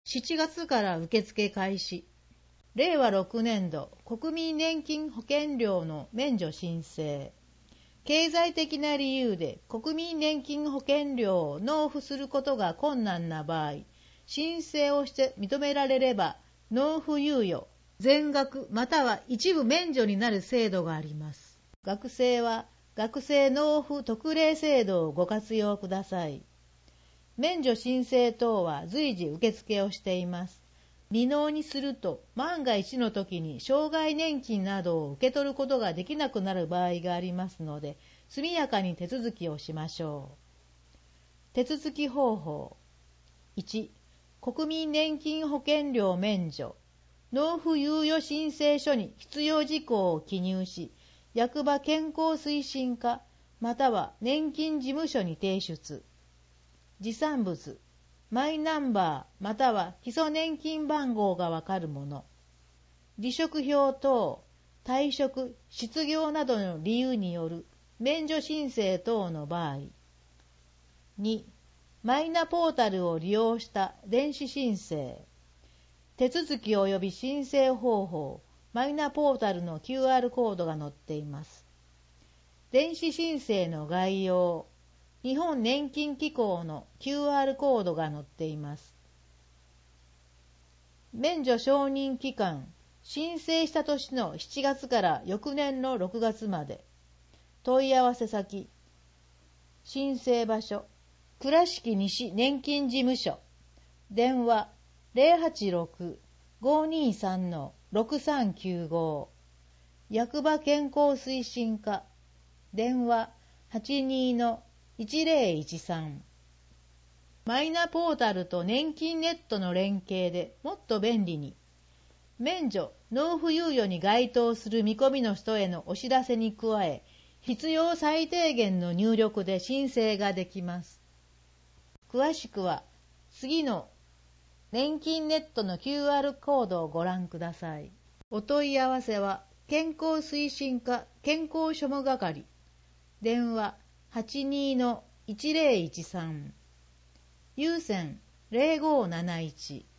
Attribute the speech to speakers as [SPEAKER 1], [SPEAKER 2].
[SPEAKER 1] 7月から受付開始。令和6年度国民年金保険料の免除申請。経済的な理由で国民年金保険料を納付することが困難な場合、申請をして認められれば納付猶予、全額または一部免除になる制度があります。学生は学生納付特例制度をご活用ください。免除申請等は随時受付をしています。未納にすると万が一の時に障害年金などを受け取ることができなくなる場合がありますので、速やかに手続きをしましょう。手続き方法。1、国民年金保険料免除。納付猶予申請書に必要事項を記入し、役場健康推進課または年金事務所に提出。持参物、マイナンバーまたは基礎年金番号がわかるもの。離職票等、退職、失業などの理由による免除申請等の場合。2、マイナポータルを利用した電子申請。手続き及び申請方法、マイナポータルの QR コードが載っています。電子申請の概要、日本年金機構の QR コードが載っています。免除承認期間、申請した年の7月から翌年の6月まで。問い合わせ先、申請場所、倉敷西年金事務所。電話 086-523-6395。役場健康推進課。電話 82-1013。マイナポータルと年金ネットの連携でもっと便利に。免除・納付猶予に該当する見込みの人へのお知らせに加え、必要最低限の入力で申請ができます。詳しくは次の年金ネットの QR コードをご覧ください。お問い合わせは健康推進課健康庶務係。電話 82-1013。有線0571